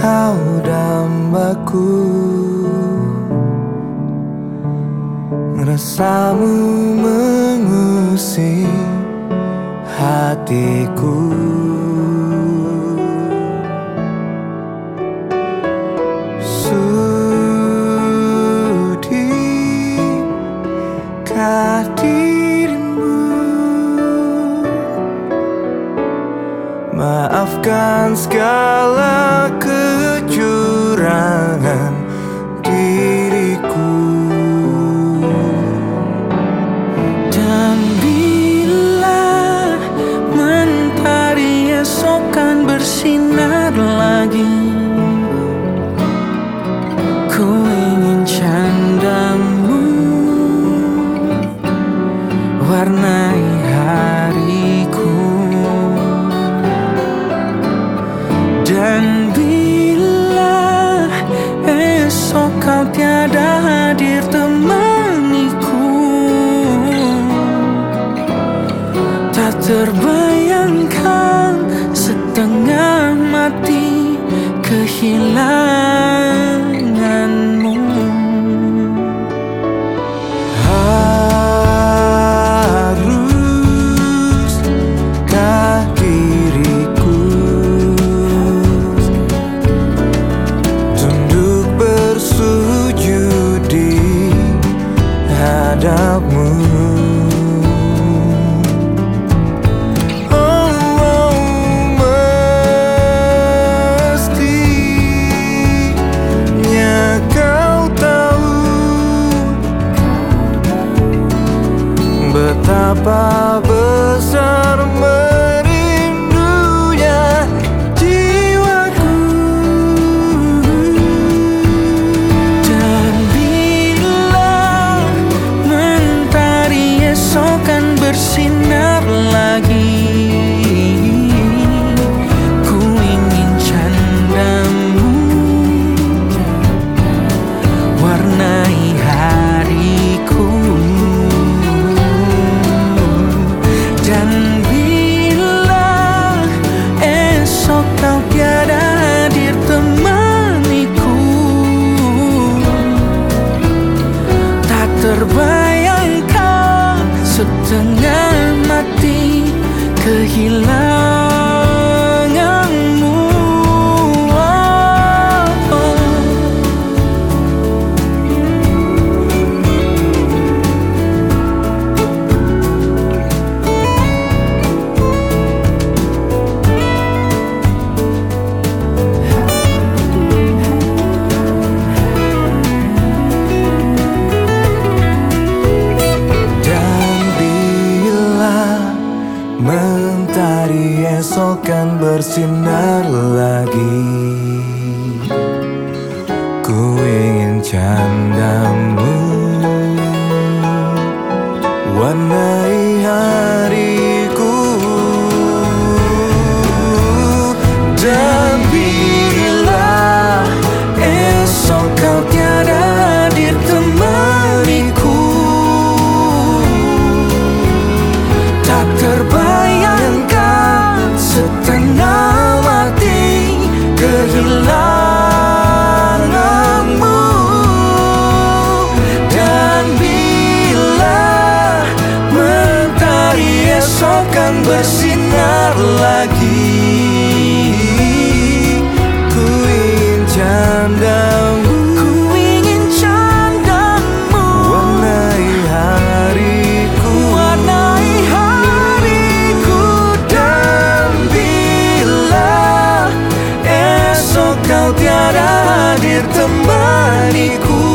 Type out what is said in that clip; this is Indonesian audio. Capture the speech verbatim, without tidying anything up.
kau dambaku, rasamu mengusik hatiku. Sudikah dirimu maafkan segala kecurangan diriku? Dan bila mentari esok kan bersinar lagi, ku ingin candamu warnai hariku. Dan bila esok kau tiada hadir temaniku, tak terbayangkan setengah mati kehilanganmu. Haruskah diriku tunduk bersujud di hadapmu? Betapa besar merindunya jiwaku. Dan bila mentari esok kan bersinar lagi, ku ingin candamu warnai hariku. Dan bila esok kau tiada hadir temaniku, tak terbayangkan setengah mati kehilanganmu. Mentari esok kan bersinar lagi, ku ingin candamu warnai hariku. Dan bila esok kau tiada hadir temaniku, tak terbayangkan setengah mati kehilanganmu. Dan bila mentari esok kan bersinar lagi, ku ingin candamu, Ku ingin candamu warnai hariku, warnai hariku. dan bila esok kau tiada hadir temaniku,